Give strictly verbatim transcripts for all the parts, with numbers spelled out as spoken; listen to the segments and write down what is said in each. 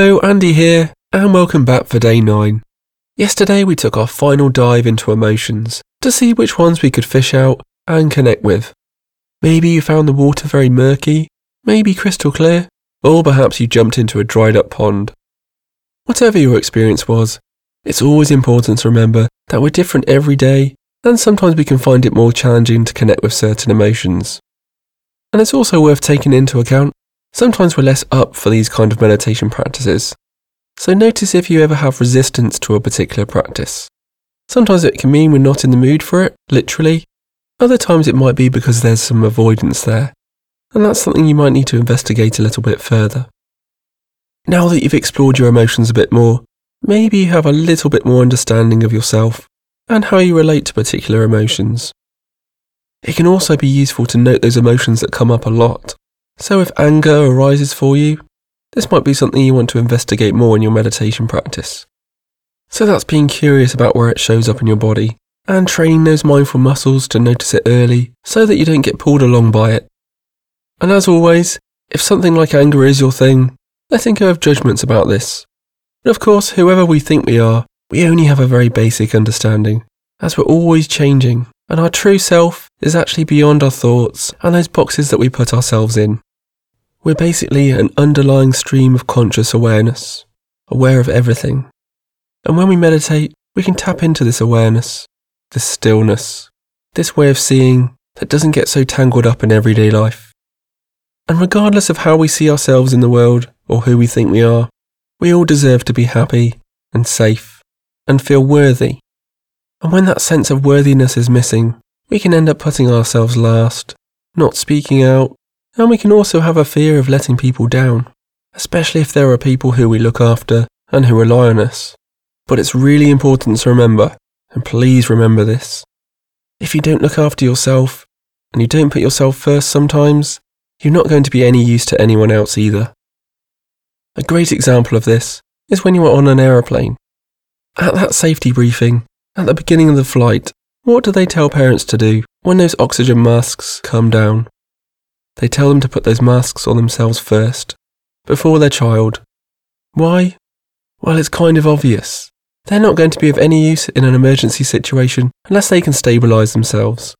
Hello, Andy here, and welcome back for day nine. Yesterday we took our final dive into emotions to see which ones we could fish out and connect with. Maybe you found the water very murky, maybe crystal clear, or perhaps you jumped into a dried up pond. Whatever your experience was, it's always important to remember that we're different every day, and sometimes we can find it more challenging to connect with certain emotions. And it's also worth taking into account, sometimes we're less up for these kind of meditation practices. So notice if you ever have resistance to a particular practice. Sometimes it can mean we're not in the mood for it, literally. Other times it might be because there's some avoidance there, and that's something you might need to investigate a little bit further. Now that you've explored your emotions a bit more, maybe you have a little bit more understanding of yourself and how you relate to particular emotions. It can also be useful to note those emotions that come up a lot. So if anger arises for you, this might be something you want to investigate more in your meditation practice. So that's being curious about where it shows up in your body and training those mindful muscles to notice it early so that you don't get pulled along by it. And as always, if something like anger is your thing, letting go of judgments about this. But of course, whoever we think we are, we only have a very basic understanding, as we're always changing, and our true self is actually beyond our thoughts and those boxes that we put ourselves in. We're basically an underlying stream of conscious awareness, aware of everything. And when we meditate, we can tap into this awareness, this stillness, this way of seeing that doesn't get so tangled up in everyday life. And regardless of how we see ourselves in the world or who we think we are, we all deserve to be happy and safe and feel worthy. And when that sense of worthiness is missing, we can end up putting ourselves last, not speaking out, and we can also have a fear of letting people down, especially if there are people who we look after and who rely on us. But it's really important to remember, and please remember this. If you don't look after yourself, and you don't put yourself first sometimes, you're not going to be any use to anyone else either. A great example of this is when you are on an aeroplane. At that safety briefing, at the beginning of the flight, what do they tell parents to do when those oxygen masks come down? They tell them to put those masks on themselves first, before their child. Why? Well, it's kind of obvious. They're not going to be of any use in an emergency situation unless they can stabilise themselves.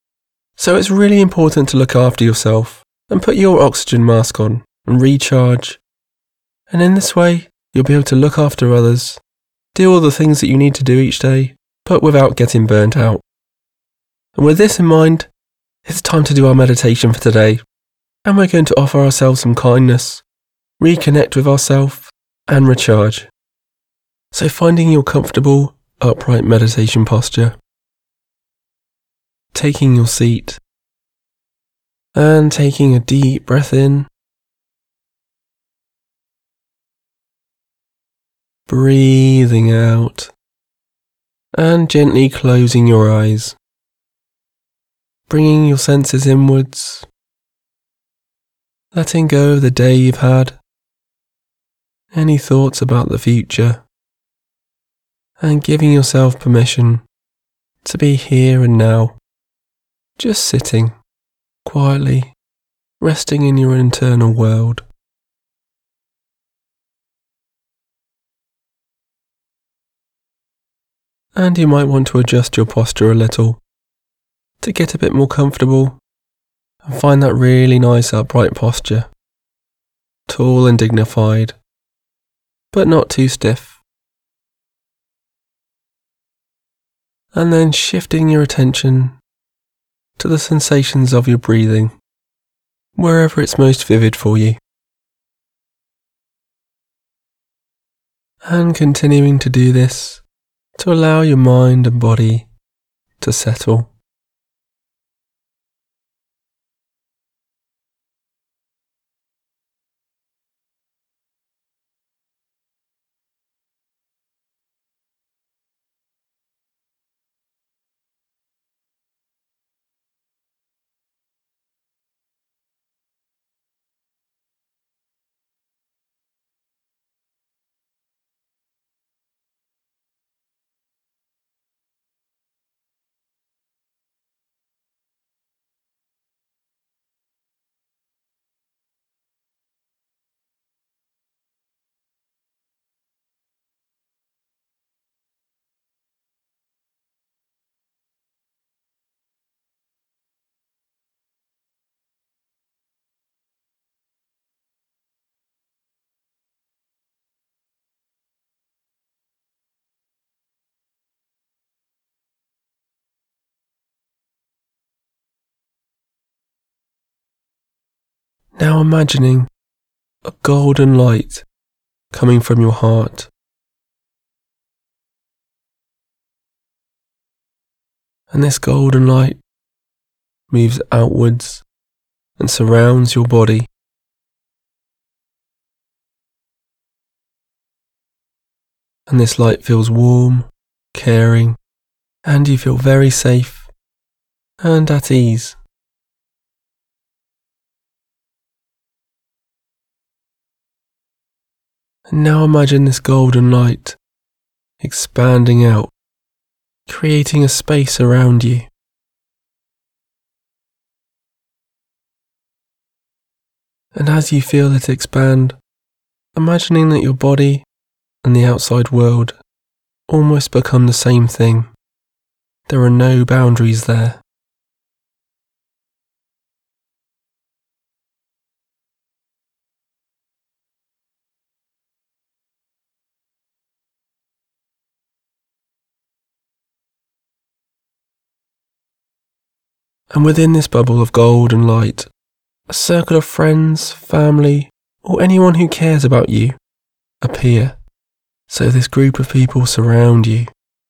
So it's really important to look after yourself and put your oxygen mask on and recharge. And in this way, you'll be able to look after others, do all the things that you need to do each day, but without getting burnt out. And with this in mind, it's time to do our meditation for today, and we're going to offer ourselves some kindness, reconnect with ourselves, and recharge. So finding your comfortable, upright meditation posture, taking your seat, and taking a deep breath in, breathing out, and gently closing your eyes. Bringing your senses inwards, letting go of the day you've had, any thoughts about the future, and giving yourself permission to be here and now, just sitting quietly, resting in your internal world. And you might want to adjust your posture a little to get a bit more comfortable and find that really nice upright posture, tall and dignified, but not too stiff. And then shifting your attention to the sensations of your breathing, wherever it's most vivid for you. And continuing to do this to allow your mind and body to settle. Now imagining a golden light coming from your heart. And this golden light moves outwards and surrounds your body. And this light feels warm, caring, and you feel very safe and at ease. And now imagine this golden light expanding out, creating a space around you. And as you feel it expand, imagining that your body and the outside world almost become the same thing. There are no boundaries there. And within this bubble of gold and light, a circle of friends, family, or anyone who cares about you appear. So this group of people surround you.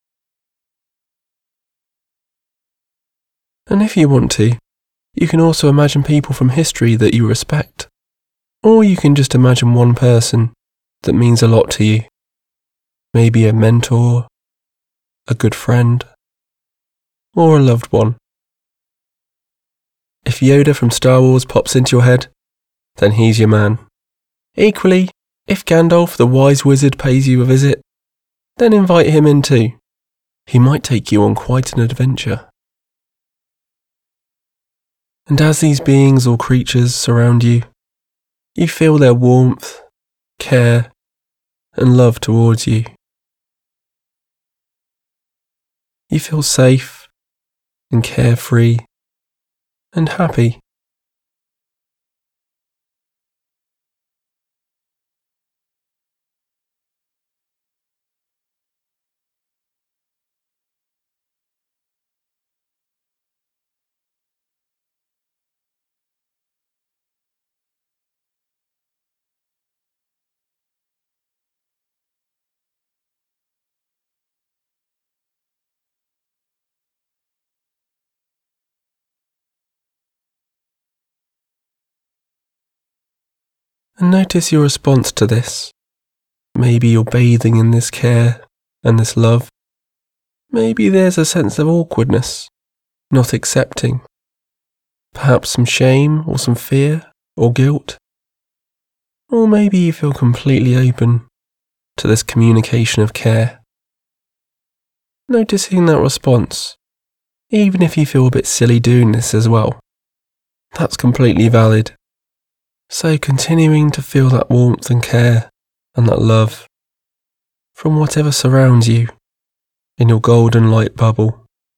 And if you want to, you can also imagine people from history that you respect. Or you can just imagine one person that means a lot to you. Maybe a mentor, a good friend, or a loved one. If Yoda from Star Wars pops into your head, then he's your man. Equally, if Gandalf the wise wizard pays you a visit, then invite him in too. He might take you on quite an adventure. And as these beings or creatures surround you, you feel their warmth, care, and love towards you. You feel safe and carefree and happy. And notice your response to this. Maybe you're bathing in this care and this love. Maybe there's a sense of awkwardness, not accepting. Perhaps some shame or some fear or guilt. Or maybe you feel completely open to this communication of care. Noticing that response, even if you feel a bit silly doing this as well. That's completely valid. So continuing to feel that warmth and care and that love from whatever surrounds you in your golden light bubble.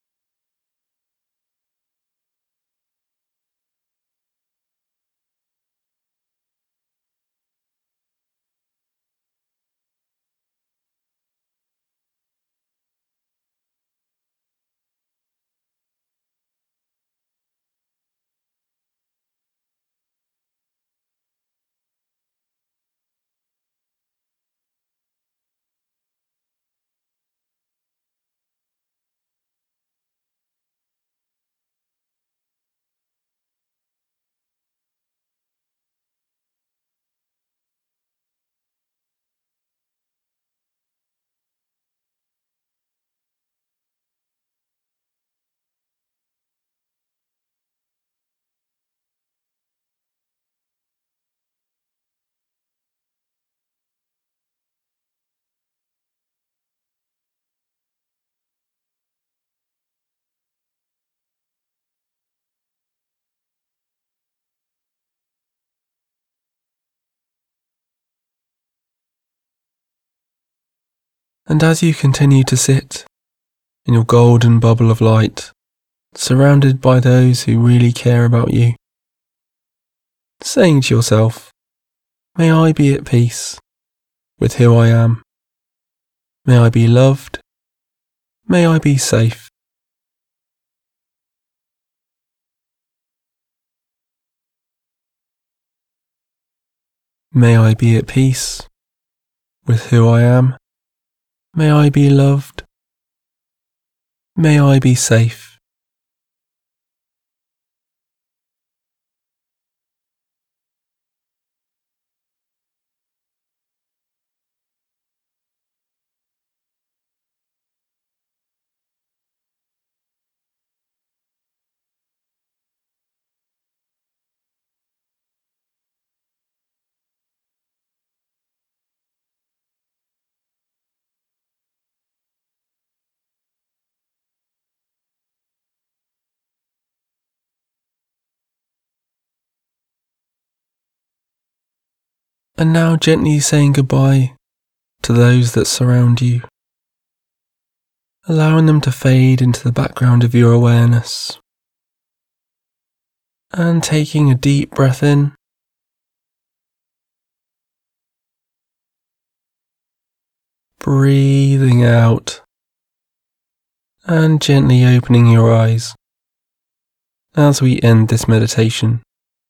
And as you continue to sit in your golden bubble of light, surrounded by those who really care about you, saying to yourself, may I be at peace with who I am. May I be loved. May I be safe. May I be at peace with who I am. May I be loved. May I be safe. And now gently saying goodbye to those that surround you, allowing them to fade into the background of your awareness, and taking a deep breath in, breathing out, and gently opening your eyes as we end this meditation.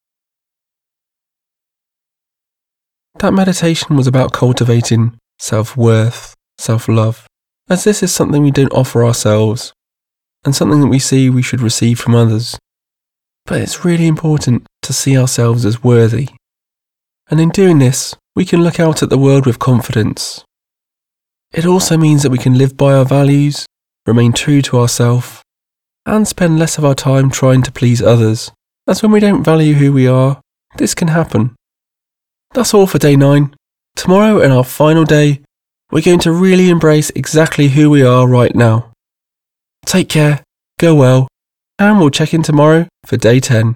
That meditation was about cultivating self-worth, self-love, as this is something we don't offer ourselves, and something that we see we should receive from others. But it's really important to see ourselves as worthy. And in doing this, we can look out at the world with confidence. It also means that we can live by our values, remain true to ourselves, and spend less of our time trying to please others, as when we don't value who we are, this can happen. That's all for day nine. Tomorrow, in our final day, we're going to really embrace exactly who we are right now. Take care, go well, and we'll check in tomorrow for day ten.